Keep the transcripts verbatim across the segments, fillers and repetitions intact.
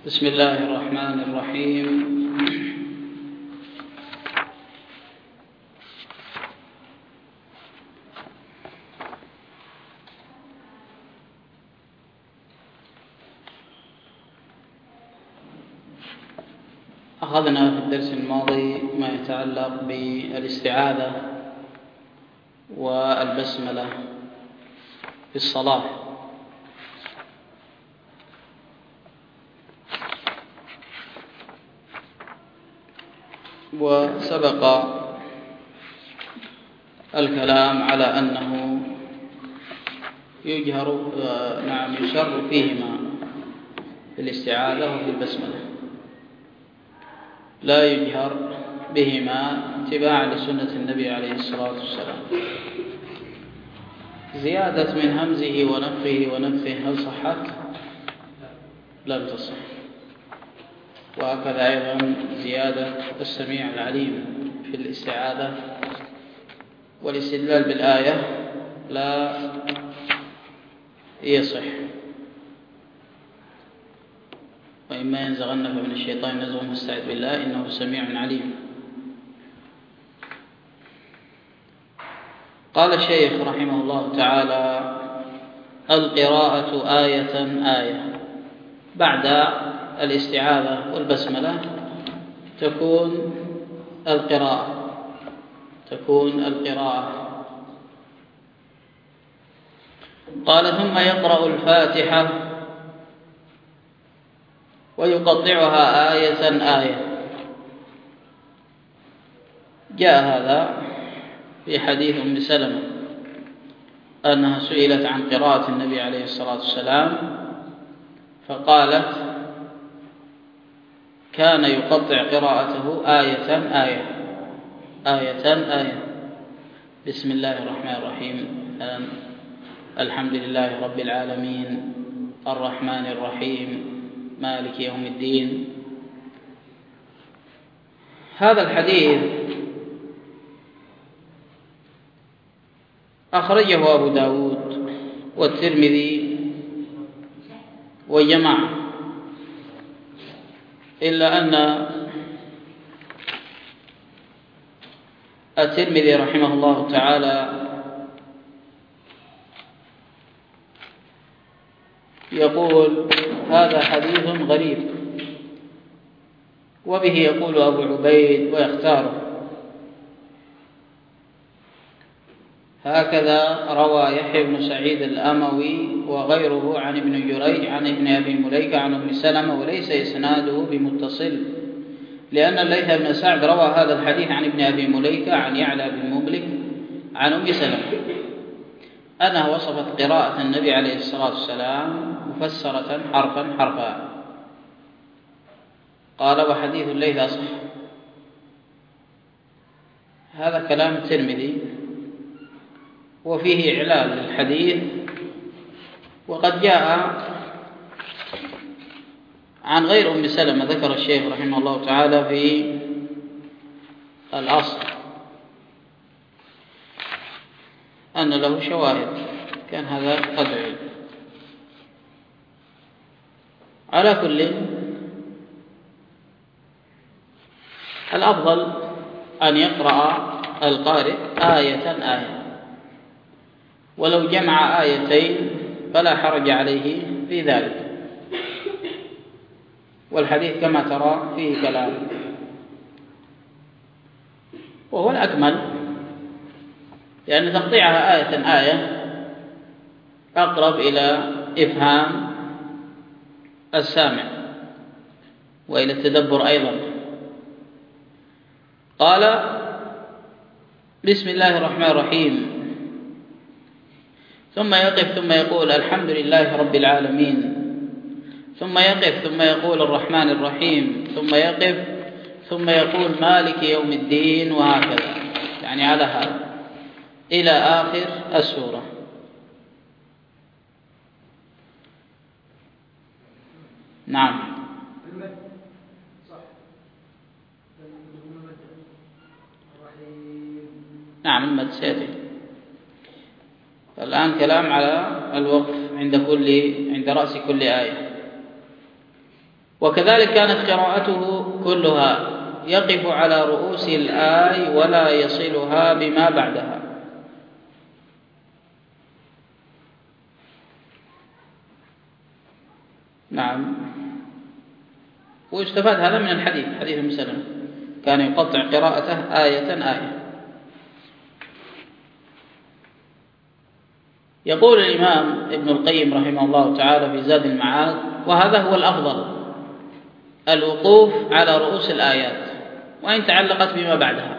بسم الله الرحمن الرحيم. أخذنا في الدرس الماضي ما يتعلق بالاستعاذة والبسملة في الصلاة، وسبق الكلام على أنه يجهر نعم يسر فيهما في الاستعاذة وفي البسملة، لا يجهر بهما اتباعا لسنة النبي عليه الصلاة والسلام. زيادة من همزه ونفخه ونفثه هل صحت؟ لم تصح. وهكذا أيضا زيادة السميع العليم في الاستعاذة والاستدلال بالآية لا يصح. وإما ينزغنك من الشيطان نزغ فاستعذ بالله إنه سميع عليم. قال الشيخ رحمه الله تعالى: القراءة آية آية. بعد الاستعاذة والبسملة تكون القراءة تكون القراءة قال: ثم يقرأ الفاتحة ويقطعها آية آية. جاء هذا في حديث أم سلمة أنها سئلت عن قراءة النبي عليه الصلاة والسلام فقالت: كان يقطع قراءته آية آية آية آية. بسم الله الرحمن الرحيم، الحمد لله رب العالمين الرحمن الرحيم مالك يوم الدين. هذا الحديث أخرجه أبو داود والترمذي وجماعة، إلا أن الترمذي رحمه الله تعالى يقول: هذا حديث غريب، وبه يقول أبو عبيد ويختاره. هكذا روى يحيى بن سعيد الأموي وغيره عن ابن جريج عن ابن أبي مليكة عن أم سلمة، وليس إسناده بمتصل، لأن الليث بن سعد روى هذا الحديث عن ابن أبي مليكة عن يعلى بن مملك عن أم سلمة أنها وصفت قراءة النبي عليه الصلاة والسلام مفسرة حرفا حرفا. قال: وحديث الليث أصح. هذا كلام الترمذي وفيه إعلال للحديث، وقد جاء عن غير أم سلمة ذكر الشيخ رحمه الله تعالى في الأصل أن له شواهد، كان هذا قد علم. على كل، الأفضل أن يقرأ القارئ آية آية، ولو جمع آيتين فلا حرج عليه في ذلك. والحديث كما ترى فيه كلام، وهو الأكمل، لأن تقطيعها آية آية أقرب إلى إفهام السامع وإلى التدبر أيضا. قال: بسم الله الرحمن الرحيم، ثم يقف ثم يقول الحمد لله رب العالمين، ثم يقف ثم يقول الرحمن الرحيم، ثم يقف ثم يقول مالك يوم الدين، وهكذا، يعني على هذا إلى آخر السورة. نعم. نعم المد سيأتي. الآن كلام على الوقف عند كل عند رأس كل آية. وكذلك كانت قراءته كلها يقف على رؤوس الآي ولا يصلها بما بعدها. نعم. ويستفاد هذا من الحديث، حديث ابن سلمة كان يقطع قراءته آية آية. يقول الإمام ابن القيم رحمه الله تعالى في زاد المعاد: وهذا هو الأفضل، الوقوف على رؤوس الآيات وإن تعلقت بما بعدها.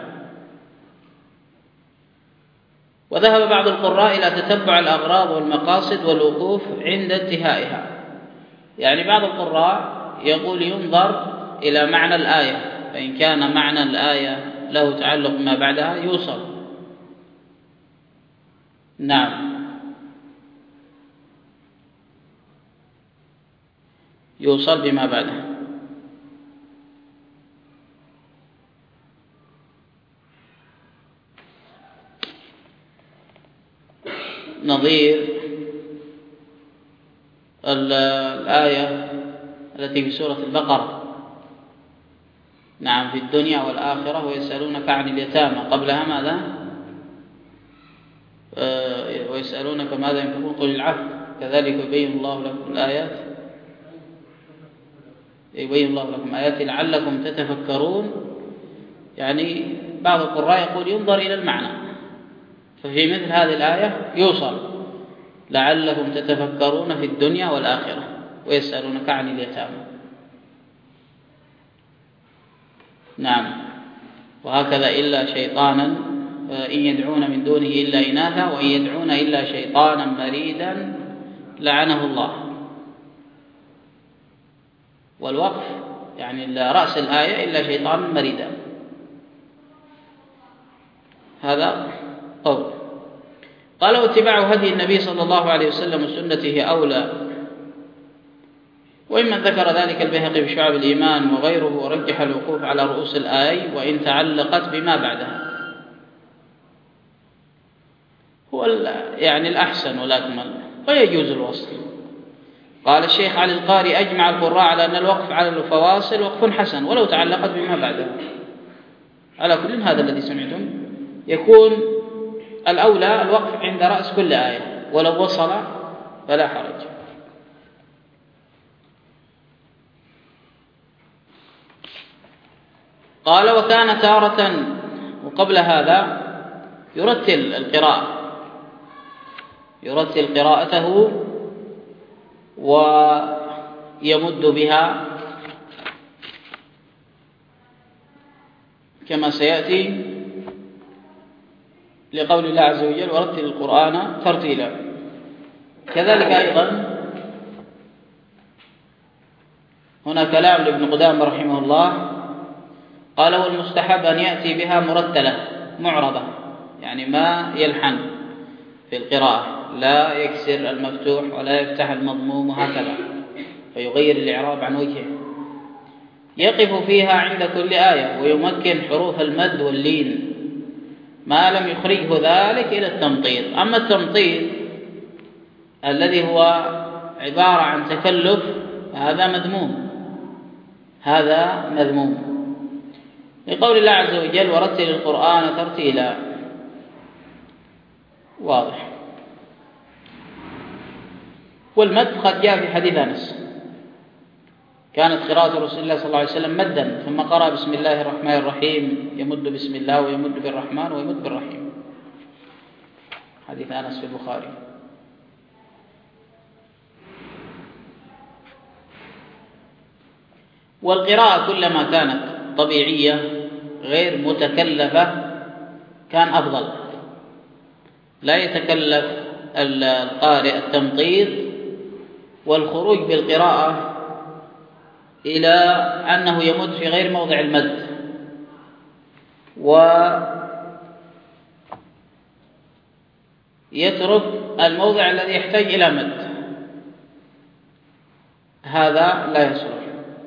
وذهب بعض القراء إلى تتبع الأغراض والمقاصد والوقوف عند انتهائها. يعني بعض القراء يقول ينظر إلى معنى الآية، فإن كان معنى الآية له تعلق بما بعدها يوصل. نعم، يوصل بما بعدها. نظير الآية التي في سورة البقرة: نعم في الدنيا والآخرة ويسألونك عن اليتامى. قبلها ماذا؟ أه ويسألونك ماذا ينفقون قل العفو كذلك يبين الله لكم الآيات يبين الله لكم آياته لعلكم تتفكرون. يعني بعض القراء يقول ينظر إلى المعنى، ففي مثل هذه الآية يوصل لعلكم تتفكرون في الدنيا والآخرة ويسألونك عن اليتامى. نعم. وهكذا إلا شيطانا إن يدعون من دونه إلا إناثا وإن يدعون إلا شيطانا مريدا لعنه الله. والوقف يعني رأس الآية إلا شيطانا مريدا، هذا قول. قال: واتباع هدي النبي صلى الله عليه وسلم وسنته أولى. وإمن ذكر ذلك البيهقي في شعب الإيمان وغيره، ورجح الوقوف على رؤوس الآي وإن تعلقت بما بعدها، هو يعني الأحسن والأكمل، ويجوز الوصل. قال الشيخ علي القاري: أجمع القراء على أن الوقف على الفواصل وقف حسن ولو تعلقت بما بعدها. على كل هذا الذي سمعتم يكون الأولى الوقف عند رأس كل آية، ولو وصل فلا حرج. قال: وكان تارة، وقبل هذا يرتل القراءة يرتل قراءته ويمد بها كما سيأتي لقول الله عز وجل: ورتل القرآن ترتيلا. كذلك أيضا هنا كلام لابن قدامة رحمه الله، قال: والمستحب أن يأتي بها مرتلة معربة، يعني ما يلحن في القراءة، لا يكسر المفتوح ولا يفتح المضموم وهكذا، فيغير الإعراب عن وجهه. يقف فيها عند كل آية ويمكن حروف المد واللين ما لم يخرجه ذلك إلى التمطيط. أما التمطيط الذي هو عبارة عن تكلف هذا مذموم هذا مذموم لقول الله عز وجل: ورتل القرآن ترتيلا. واضح. والمد قد جاء في حديث أنس: كانت قراءة رسول الله صلى الله عليه وسلم مدا، ثم قرأ بسم الله الرحمن الرحيم، يمد بسم الله ويمد بالرحمن ويمد بالرحيم. حديث أنس في البخاري. والقراءة كلما كانت طبيعية غير متكلفة كان أفضل. لا يتكلف القارئ التمطيط والخروج بالقراءة إلى أنه يمد في غير موضع المد، ويترك الموضع الذي يحتاج إلى مد، هذا لا يصلح.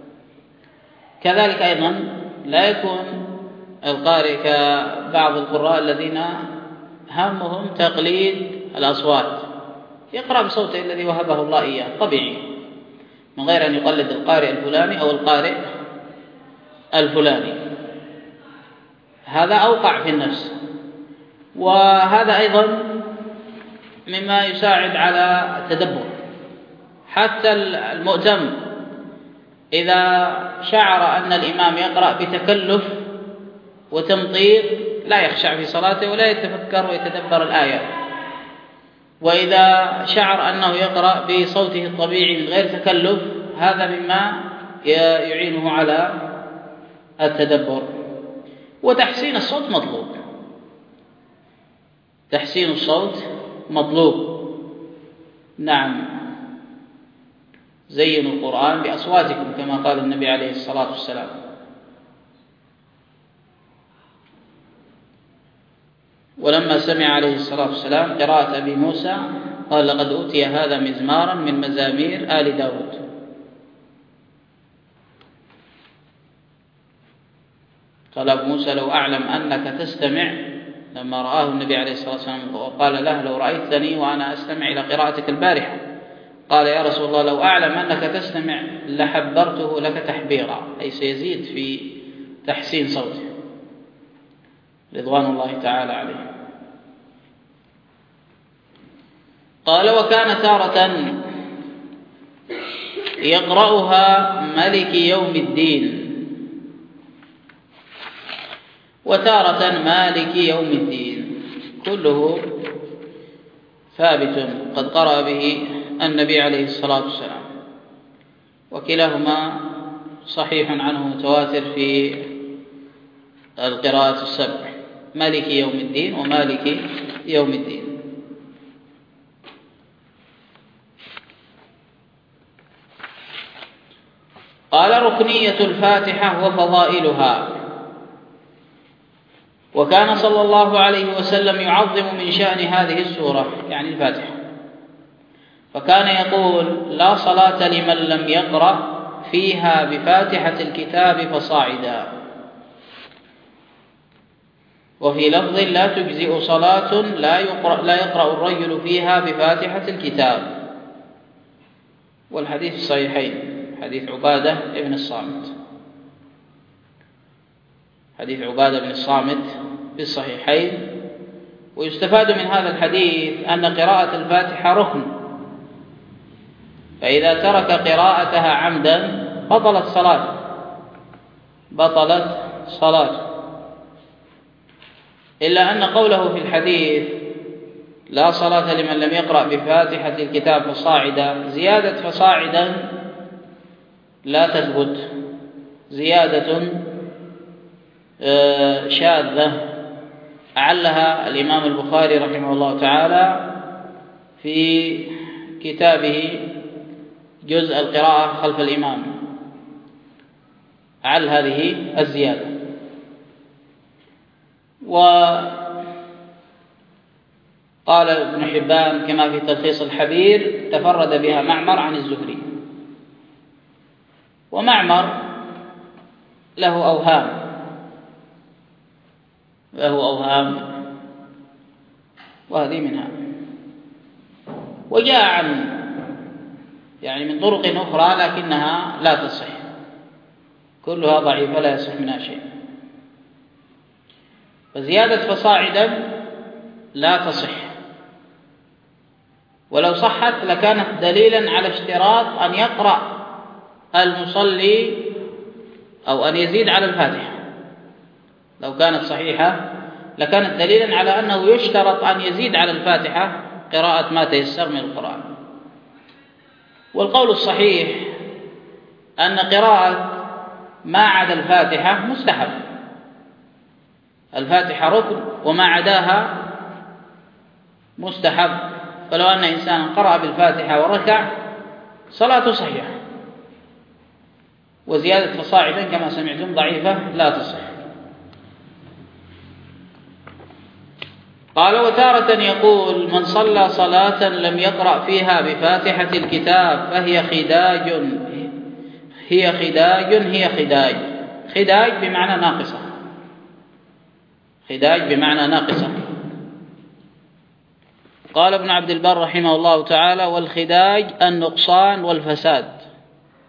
كذلك أيضا لا يكون القارئ كبعض القراء الذين همهم تقليد الأصوات، يقرأ بصوته الذي وهبه الله إياه طبيعي. من غير أن يقلد القارئ الفلاني أو القارئ الفلاني. هذا أوقع في النفس، وهذا أيضا مما يساعد على التدبر. حتى المؤتم إذا شعر أن الإمام يقرأ بتكلف وتمطيط لا يخشع في صلاته ولا يتفكر ويتدبر الآيات، وإذا شعر أنه يقرأ بصوته الطبيعي من غير تكلف هذا مما يعينه على التدبر. وتحسين الصوت مطلوب، تحسين الصوت مطلوب. نعم، زينوا القرآن بأصواتكم كما قال النبي عليه الصلاة والسلام. ولما سمع عليه الصلاة والسلام قراءة أبي موسى قال لقد أوتي هذا مزمارا من مزامير آل داود. قال أبو موسى لو أعلم أنك تستمع، لما رآه النبي عليه الصلاة والسلام وقال له لو رأيتني وأنا أستمع إلى قراءتك البارحة، قال يا رسول الله لو أعلم أنك تستمع لحبرته لك تحبيرا، أي سيزيد في تحسين صوته رضوان الله تعالى عليه. قال وكان تارة يقرأها ملك يوم الدين، وتارة مالك يوم الدين، كله ثابت قد قرأ به النبي عليه الصلاة والسلام، وكلاهما صحيح عنه متواتر في القراءة السبع، مالك يوم الدين ومالك يوم الدين. قال ركنية الفاتحة وفضائلها. وكان صلى الله عليه وسلم يعظم من شأن هذه السورة يعني الفاتحة، فكان يقول لا صلاة لمن لم يقرأ فيها بفاتحة الكتاب فصاعدا، وفي لفظ لا تجزئ صلاة لا يقرأ, لا يقرأ الرجل فيها بفاتحة الكتاب. والحديث الصحيحين، حديث عبادة بن الصامت، حديث عبادة بن الصامت في الصحيحين. ويستفاد من هذا الحديث أن قراءة الفاتحة ركن، فإذا ترك قراءتها عمدا بطلت صلاته بطلت صلاته إلا أن قوله في الحديث لا صلاة لمن لم يقرأ بفاتحة الكتاب فصاعدا، زيادة فصاعدا لا تثبت، زيادة شاذة أعلها الإمام البخاري رحمه الله تعالى في كتابه جزء القراءة خلف الإمام، أعل هذه الزيادة. وقال ابن حبان كما في تلخيص الحبير تفرد بها معمر عن الزهري، ومعمر له أوهام له أوهام وهذه منها. وجاء عن يعني من طرق أخرى لكنها لا تصح، كلها ضعيفة لا يصح منها شيء. فزيادة فصاعدا لا تصح، ولو صحت لكانت دليلا على اشتراط أن يقرأ المصلي أو أن يزيد على الفاتحة. لو كانت صحيحة لكانت دليلا على أنه يشترط أن يزيد على الفاتحة قراءة ما تيسر من القرآن. والقول الصحيح أن قراءة ما عدا الفاتحة مستحب، الفاتحة ركن وما عداها مستحب، فلو أن إنسانا قرأ بالفاتحة وركع صلاته صحيحة. وزيادة فصاعدا كما سمعتم ضعيفة لا تصح. قال وتارة يقول من صلى صلاة لم يقرأ فيها بفاتحة الكتاب فهي خداج هي خداج هي خداج خداج بمعنى ناقصة، خداج بمعنى ناقصة. قال ابن عبد البر رحمه الله تعالى والخداج النقصان والفساد،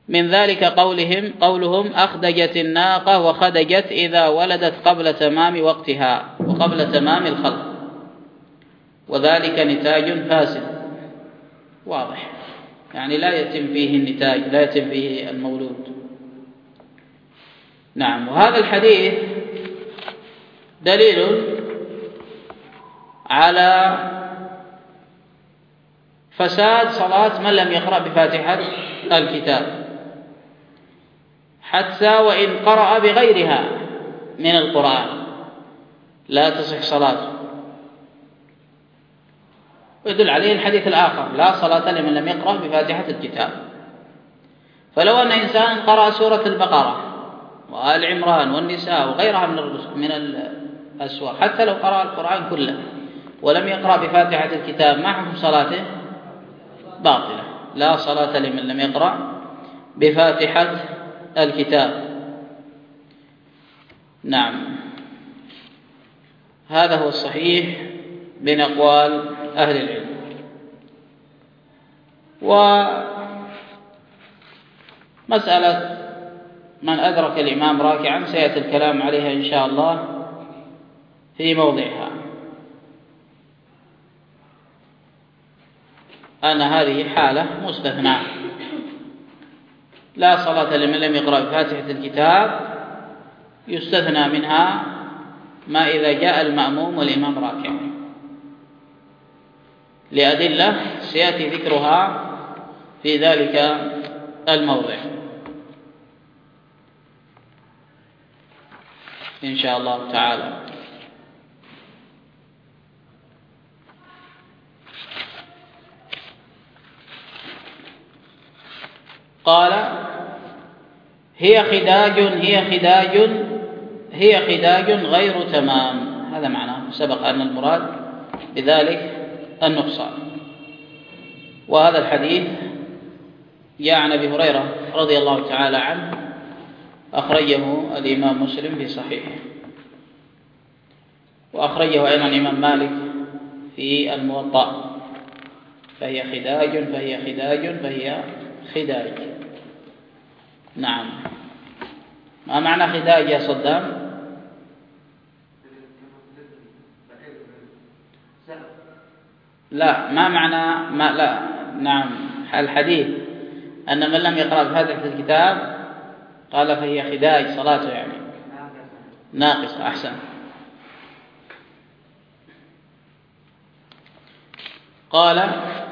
من ذلك قولهم قولهم أخدجت الناقة وخدجت إذا ولدت قبل تمام وقتها وقبل تمام الخلق، وذلك نتاج فاسد واضح، يعني لا يتم فيه النتاج، لا يتم فيه المولود. نعم. وهذا الحديث دليل على فساد صلاة من لم يقرأ بفاتحة الكتاب، حتى وإن قرأ بغيرها من القرآن لا تصح صلاته. ويدل عليه الحديث الآخر: لا صلاة لمن لم يقرأ بفاتحة الكتاب. فلو أن إنسان قرأ سورة البقرة وآل عمران والنساء وغيرها من من الأسور، حتى لو قرأ القرآن كله ولم يقرأ بفاتحة الكتاب، ما حكم صلاته؟ باطلة. لا صلاة لمن لم يقرأ بفاتحة الكتاب. نعم، هذا هو الصحيح من أقوال أهل العلم. ومسألة من أدرك الإمام راكعا سيأتي الكلام عليها إن شاء الله في موضعها، أن هذه حالة مستثنى، لا صلاة لمن لم يقرأ بفاتحة الكتاب، يستثنى منها ما إذا جاء المأموم والإمام راكع، لأدلة سيأتي ذكرها في ذلك الموضع إن شاء الله تعالى. قال: هي خداج هي خداج هي خداج غير تمام. هذا معناه، سبق أن المراد بذلك النقصان. وهذا الحديث جاء عن أبي هريرة رضي الله تعالى عنه، أخرجه الإمام مسلم في صحيحه، وأخرجه أيضا الإمام مالك في الموطأ. فهي خداج فهي خداج فهي خداج. نعم. ما معنى خداج يا صدام؟ لا، ما معنى ما لا نعم الحديث أن من لم يقرأ بفاتحة الكتاب قال فهي خداج، صلاته يعني ناقصة. أحسن. قال: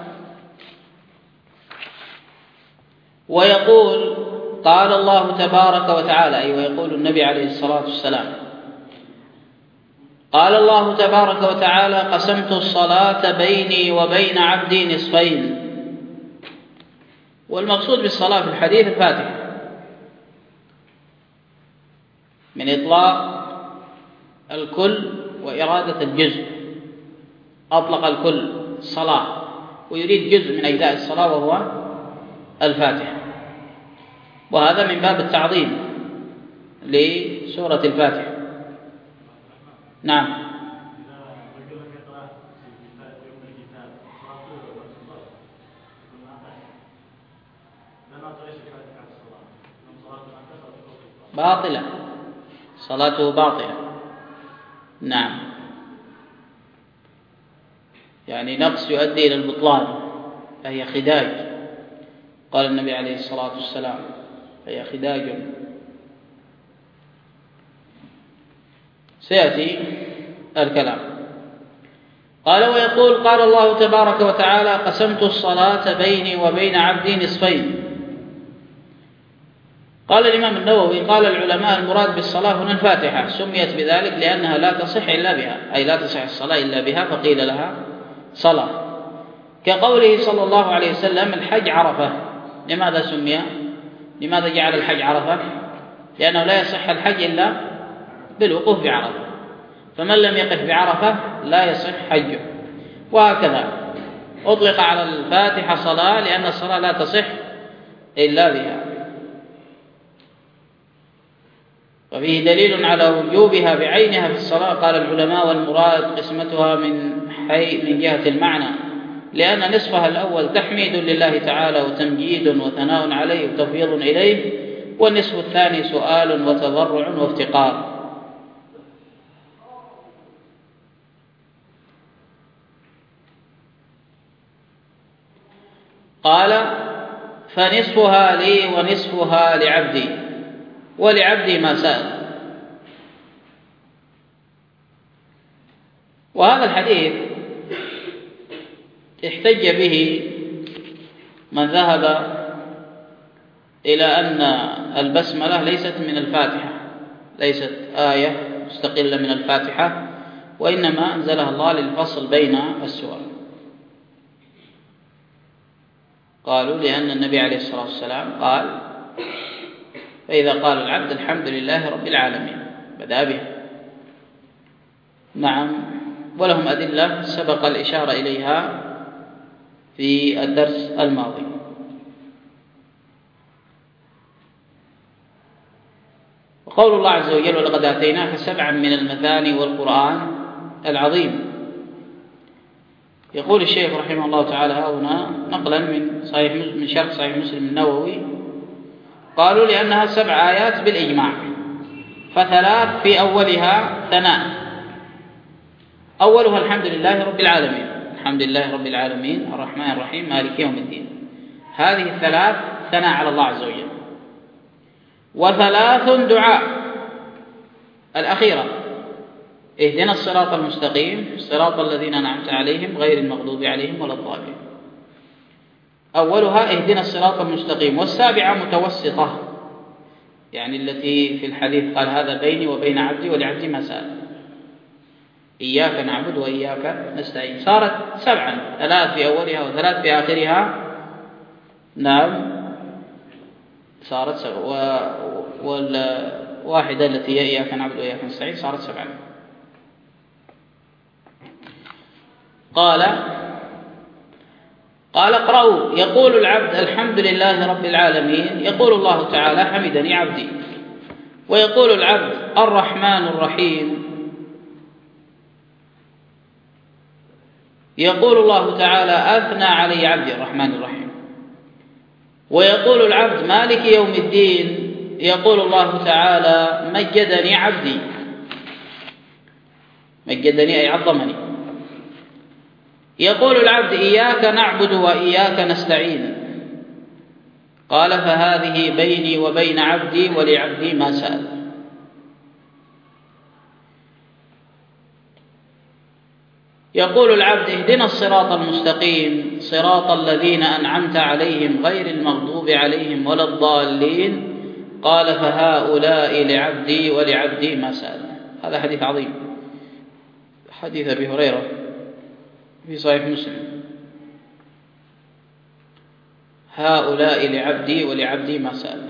ويقول قال الله تبارك وتعالى، أي ويقول النبي عليه الصلاة والسلام: قال الله تبارك وتعالى: قسمت الصلاة بيني وبين عبدي نصفين. والمقصود بالصلاة في الحديث الفاتحة، من إطلاق الكل وإرادة الجزء. أطلق الكل الصلاة ويريد جزء من أجزاء الصلاة وهو الفاتحة، وهذا من باب التعظيم لسورة الفاتحة. نعم. باطلة، صلاته باطلة. نعم، يعني نقص يؤدي إلى البطلان، فهي خداج. قال النبي عليه الصلاة والسلام: فهي خداج. سيأتي الكلام. قال: ويقول قال الله تبارك وتعالى: قسمت الصلاة بيني وبين عبدي نصفين. قال الإمام النووي: قال العلماء المراد بالصلاة هنا الفاتحة، سميت بذلك لأنها لا تصح إلا بها، أي لا تصح الصلاة إلا بها، فقيل لها صلاة. كقوله صلى الله عليه وسلم: الحج عرفة. لماذا سمي؟ لماذا جعل الحج عرفة؟ لأنه لا يصح الحج إلا بالوقوف بعرفة، فمن لم يقف بعرفة لا يصح حجه. وهكذا أطلق على الفاتحة صلاة لأن الصلاة لا تصح إلا بها. وفيه دليل على وجوبها بعينها في الصلاة. قال العلماء: والمراد قسمتها من حي من جهة المعنى، لأن نصفها الأول تحميد لله تعالى وتمجيد وثناء عليه وتفويض إليه، والنصف الثاني سؤال وتضرع وافتقار. قال: فنصفها لي ونصفها لعبدي، ولعبدي ما سأل. وهذا الحديث احتج به من ذهب إلى أن البسملة ليست من الفاتحة، ليست آية مستقلة من الفاتحة، وإنما أنزلها الله للفصل بين السور. قالوا لأن النبي عليه الصلاة والسلام قال: فإذا قال العبد الحمد لله رب العالمين بدأ بها. نعم، ولهم أدلة سبق الإشارة إليها في الدرس الماضي. وقول الله عز وجل: ولقد آتيناك سبعا من المثاني والقرآن العظيم. يقول الشيخ رحمه الله تعالى هنا نقلا من صحيح من شرح صحيح مسلم النووي: قالوا لأنها سبع آيات بالإجماع، فثلاث في أولها ثناء، أولها الحمد لله رب العالمين، الحمد لله رب العالمين الرحمن الرحيم مالك يوم الدين. هذه الثلاث ثناء على الله عز وجل. وثلاث دعاء، الأخيرة: اهدنا الصراط المستقيم صراط الذين أنعمت عليهم غير المغضوب عليهم ولا الضالين. أولها اهدنا الصراط المستقيم، والسابعة متوسطة، يعني التي في الحديث قال: هذا بيني وبين عبدي ولعبدي ما سأل، إياك نعبد وإياك نستعين. صارت سبعا، ثلاث في أولها وثلاث في آخرها. نعم، صارت سبع، والواحدة التي هي إياك نعبد وإياك نستعين صارت سبعا. قال قال اقرأوا: يقول العبد الحمد لله رب العالمين، يقول الله تعالى: حمدني عبدي. ويقول العبد الرحمن الرحيم، يقول الله تعالى: أثنى علي عبدي الرحمن الرحيم. ويقول العبد مالك يوم الدين، يقول الله تعالى: مجدني عبدي. مجدني أي عظمني. يقول العبد: إياك نعبد وإياك نستعين. قال: فهذه بيني وبين عبدي ولعبدي ما سأل. يقول العبد: اهدنا الصراط المستقيم صراط الذين أنعمت عليهم غير المغضوب عليهم ولا الضالين. قال: فهؤلاء لعبدي ولعبدي ما سأل. هذا حديث عظيم، حديث أبي هريرة في صحيح مسلم: هؤلاء لعبدي ولعبدي ما سأل.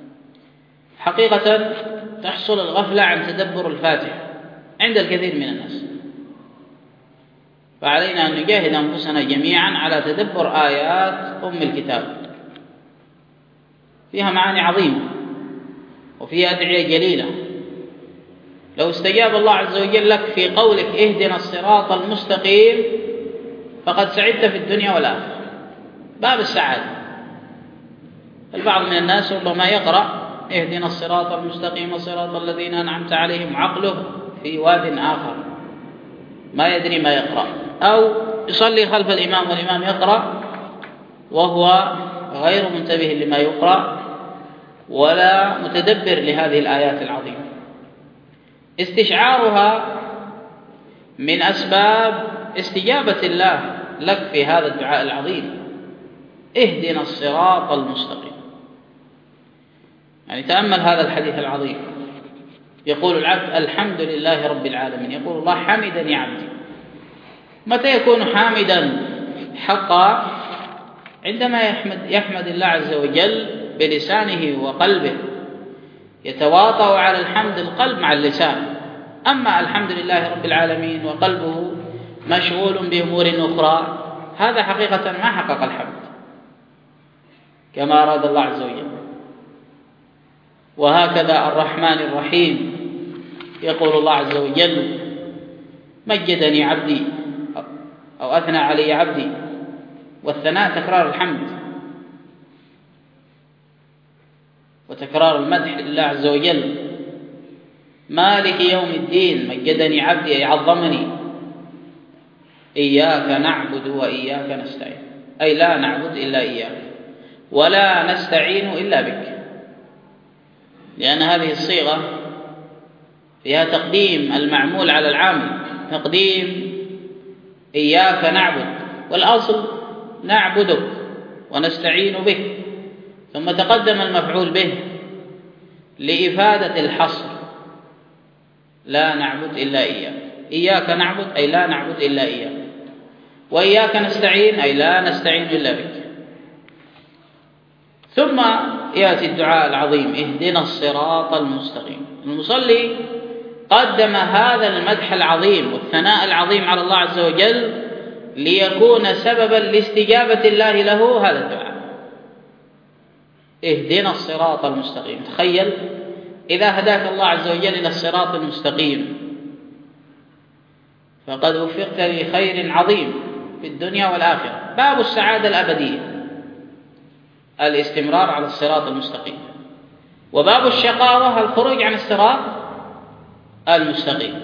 حقيقة تحصل الغفلة عن تدبر الفاتحة عند الكثير من الناس، فعلينا أن نجاهد أنفسنا جميعا على تدبر آيات أم الكتاب، فيها معاني عظيمة وفيها أدعية جليلة. لو استجاب الله عز وجل لك في قولك اهدنا الصراط المستقيم فقد سعدت في الدنيا والآخرة، باب السعادة. البعض من الناس ربما يقرأ اهدنا الصراط المستقيم صراط الذين أنعمت عليهم عقله في واد آخر، ما يدري ما يقرأ، أو يصلي خلف الإمام والإمام يقرأ وهو غير منتبه لما يقرأ ولا متدبر لهذه الآيات العظيمة. استشعارها من أسباب استجابة الله لك في هذا الدعاء العظيم: اهدنا الصراط المستقيم. يعني تأمل هذا الحديث العظيم، يقول العبد الحمد لله رب العالمين، يقول الله حمدني عبدي. متى يكون حامدا حقا؟ عندما يحمد, يحمد الله عز وجل بلسانه وقلبه، يتواطأ على الحمد القلب مع اللسان. أما الحمد لله رب العالمين وقلبه مشغول بأمور أخرى، هذا حقيقة ما حقق الحمد كما أراد الله عز وجل. وهكذا الرحمن الرحيم، يقول الله عز وجل: مجدني عبدي أو أثنى علي عبدي. والثناء تكرار الحمد وتكرار المدح لله عز وجل. مالك يوم الدين، مجدني عبدي أي عظمني. إياك نعبد وإياك نستعين، أي لا نعبد إلا إياك ولا نستعين إلا بك، لأن هذه الصيغة فيها تقديم المعمول على العامل، تقديم إياك نعبد، والأصل نعبدك ونستعين بك، ثم تقدم المفعول به لإفادة الحصر، لا نعبد إلا إياك. إياك نعبد أي لا نعبد إلا إياك، وإياك نستعين أي لا نستعين إلا بك. ثم يأتي الدعاء العظيم اهدنا الصراط المستقيم. المصلي قدم هذا المدح العظيم والثناء العظيم على الله عز وجل ليكون سببا لاستجابة الله له هذا الدعاء، اهدنا الصراط المستقيم. تخيل إذا هداك الله عز وجل إلى الصراط المستقيم فقد وفقت لخير عظيم في الدنيا والآخرة. باب السعادة الأبدية الاستمرار على الصراط المستقيم، وباب الشقاوة الخروج عن الصراط المستقيم.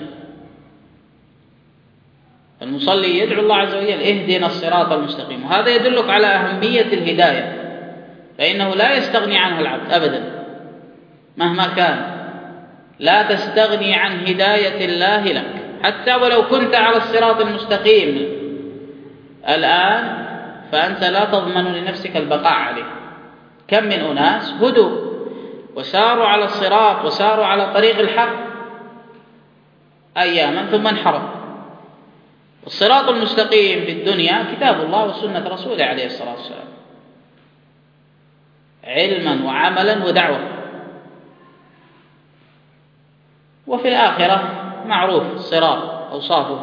المصلي يدعو الله عز وجل اهدنا الصراط المستقيم، وهذا يدلك على أهمية الهداية، فإنه لا يستغني عنها العبد أبدا مهما كان، لا تستغني عن هداية الله لك حتى ولو كنت على الصراط المستقيم الآن، فأنت لا تضمن لنفسك البقاء عليه. كم من أناس هدوا وساروا على الصراط وساروا على طريق الحق أياما ثم انحرفوا. الصراط المستقيم في الدنيا كتاب الله وسنة رسوله عليه الصلاة والسلام، علما وعملا ودعوة. وفي الآخرة معروف الصراط أوصافه،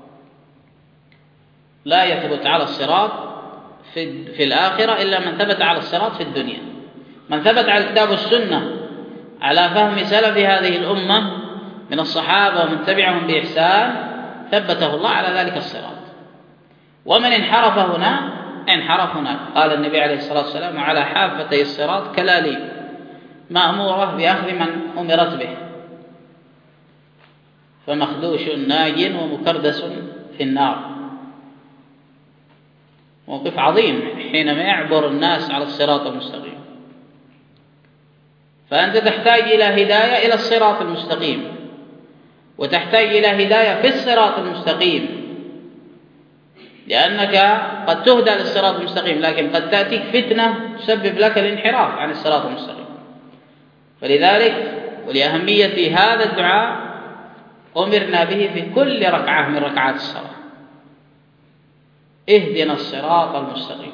لا يثبت على الصراط في, في الآخرة إلا من ثبت على الصراط في الدنيا. من ثبت على الكتاب والسنة على فهم سلف هذه الأمة من الصحابة ومن تبعهم بإحسان ثبته الله على ذلك الصراط. ومن انحرف هنا انحرف هناك. قال النبي عليه الصلاة والسلام على حافتي الصراط كلاليب مأمورة بأخذ من أمرت به، فمخدوش ناج ومكردس في النار. موقف عظيم حينما يعبر الناس على الصراط المستقيم. فأنت تحتاج إلى هداية إلى الصراط المستقيم، وتحتاج إلى هداية في الصراط المستقيم، لأنك قد تهدى للصراط المستقيم لكن قد تأتيك فتنة تسبب لك الانحراف عن الصراط المستقيم. فلذلك ولأهمية هذا الدعاء أمرنا به في كل ركعة من ركعات الصلاة، اهدنا الصراط المستقيم.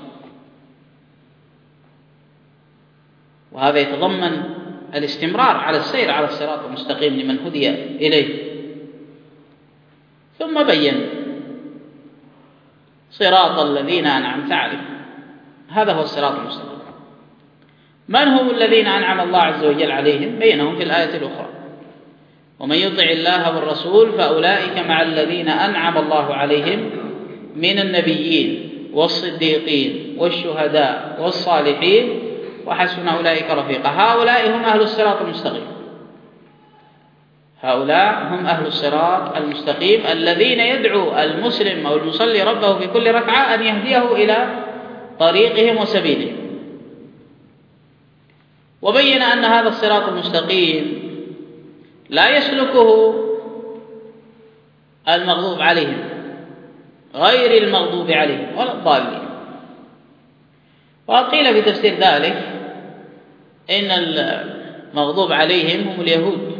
وهذا يتضمن الاستمرار على السير على الصراط المستقيم لمن هدي إليه. ثم بين صراط الذين أنعمت عليهم، هذا هو الصراط المستقيم. من هم الذين أنعم الله عز وجل عليهم؟ بينهم في الآية الأخرى ومن يطع الله والرسول فأولئك مع الذين أنعم الله عليهم من النبيين والصديقين والشهداء والصالحين وحسن أولئك رفيقا. هؤلاء هم أهل الصراط المستقيم، هؤلاء هم أهل الصراط المستقيم الذين يدعو المسلم أو المصلي ربه في كل ركعة أن يهديه إلى طريقهم وسبيلهم. وبين أن هذا الصراط المستقيم لا يسلكه المغضوب عليهم غير المغضوب عليهم ولا الضالين. وقيل في تفسير ذلك إن المغضوب عليهم هم اليهود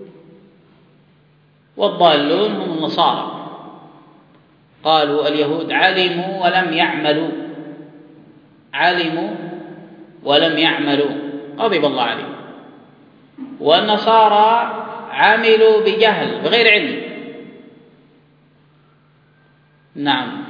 والضالون هم النصارى. قالوا اليهود علموا ولم يعملوا، علموا ولم يعملوا غضب الله عليهم، والنصارى عملوا بجهل بغير علم. نعم.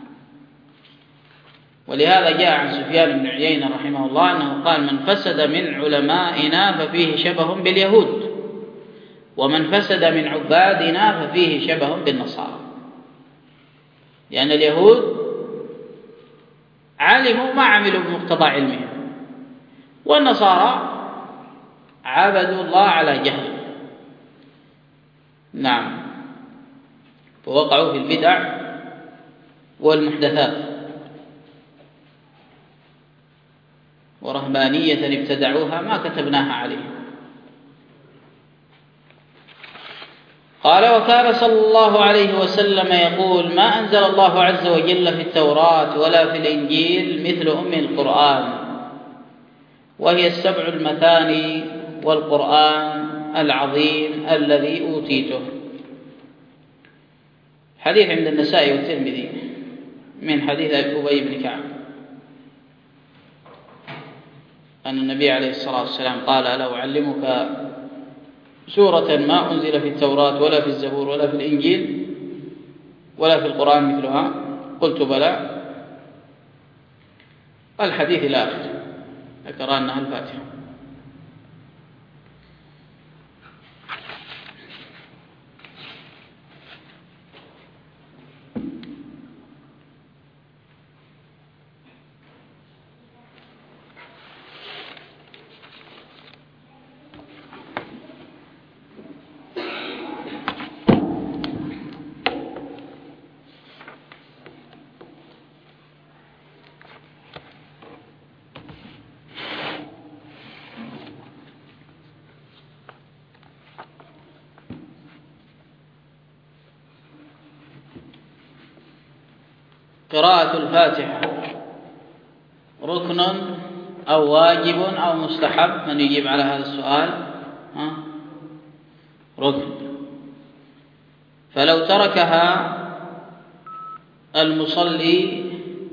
ولهذا جاء عن سفيان بن عيينة رحمه الله أنه قال من فسد من علمائنا ففيه شبه باليهود، ومن فسد من عبادنا ففيه شبه بالنصارى. لأن اليهود علموا ما عملوا بمقتضى علمهم، والنصارى عبدوا الله على جهل. نعم، فوقعوا في البدع والمحدثات، ورهبانية ابتدعوها ما كتبناها عليهم. قال: وكان صلى الله عليه وسلم يقول: ما أنزل الله عز وجل في التوراة ولا في الإنجيل مثل أم القرآن، وهي السبع المثاني والقرآن العظيم الذي أوتيته. حديث عند النسائي والترمذي من حديث أبي بن كعب أن النبي عليه الصلاة والسلام قال: ألا أعلمك سورة ما أنزل في التوراة ولا في الزبور ولا في الإنجيل ولا في القرآن مثلها؟ قلت: بلى. الحديث إلى آخره، ذكر أنها الفاتحة. قراءة الفاتحة ركن أو واجب أو مستحب؟ من يجيب على هذا السؤال؟ ها؟ ركن. فلو تركها المصلي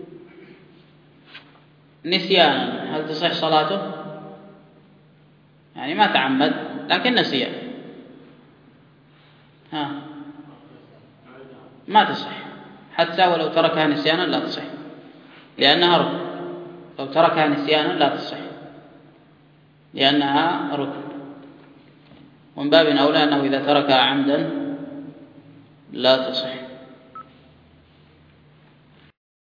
نسيانا هل تصح صلاته؟ يعني ما تعمد لكن نسيان، ها؟ ما تصح، حتى ولو تركها نسيانا لا تصح، لأنها ركن. لو تركها نسيانا لا تصح لأنها ركن، ومن باب أولى أنه إذا تركها عمدا لا تصح.